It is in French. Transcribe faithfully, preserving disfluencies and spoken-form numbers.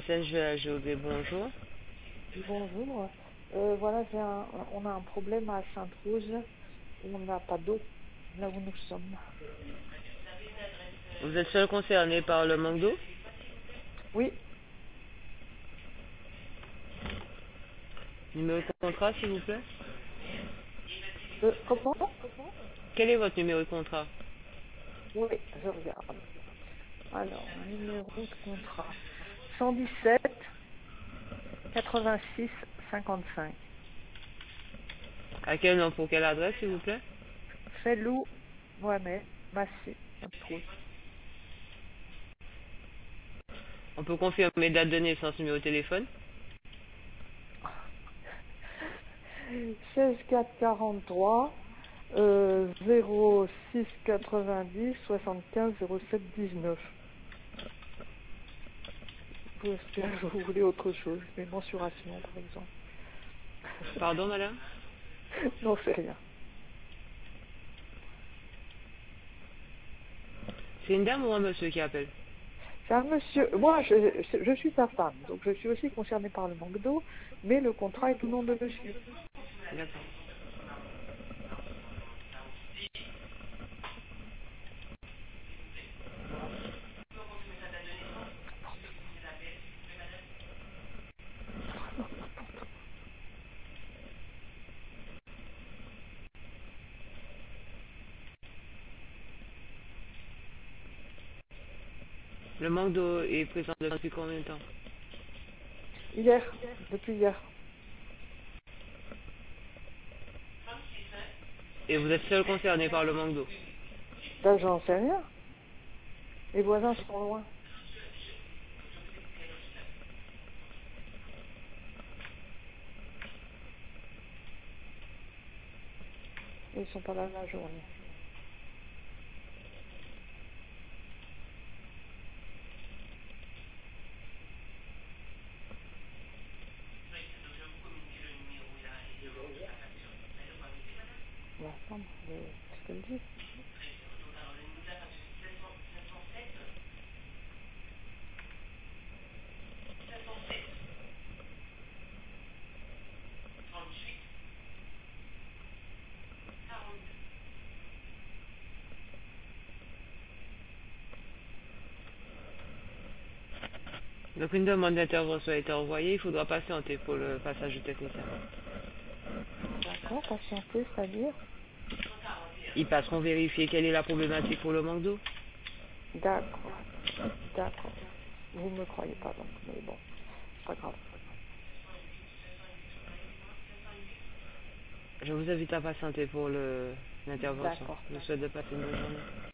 S G A G O B, bonjour. Bonjour. Euh, voilà, j'ai un, on a un problème à Sainte-Rose où on n'a pas d'eau là où nous sommes. Vous êtes seul concerné par le manque d'eau? Oui, Numéro de contrat, s'il vous plaît. euh, comment? Quel est votre numéro de contrat? Oui, je regarde. Alors, numéro de contrat cent dix-sept quatre-vingt-six cinquante-cinq. À quel nom, pour quelle adresse, s'il vous plaît? Felou, Mohamed, Massé, Sainte-Rose. On peut confirmer date de naissance, numéro de téléphone? seize quatre quarante-trois euh, zéro six quatre-vingt-dix soixante-quinze zéro sept dix-neuf. Ou est-ce que vous voulez autre chose? Mes mensurations, par exemple. Pardon, madame? Non, c'est rien. C'est une dame ou un monsieur qui appelle? C'est un monsieur. Moi, je, je suis sa femme, donc je suis aussi concernée par le manque d'eau, mais le contrat est au nom de monsieur. D'accord. Le manque d'eau est présent depuis combien de temps? Hier, depuis hier. Et vous êtes seul concerné par le manque d'eau? Ben, j'en sais rien. Les voisins sont loin. Ils sont pas là la journée. On va attendre le- ce qu'elle dit. Donc une demande d'intervention a été envoyée, il faudra patienter pour le passage du technicien. D'accord, patienter, c'est-à-dire? Ils passeront vérifier quelle est la problématique pour le manque d'eau. D'accord, d'accord. Vous me croyez pas donc, mais bon, c'est pas grave. Je vous invite à patienter pour le- l'intervention. D'accord. Je vous souhaite de passer une bonne journée.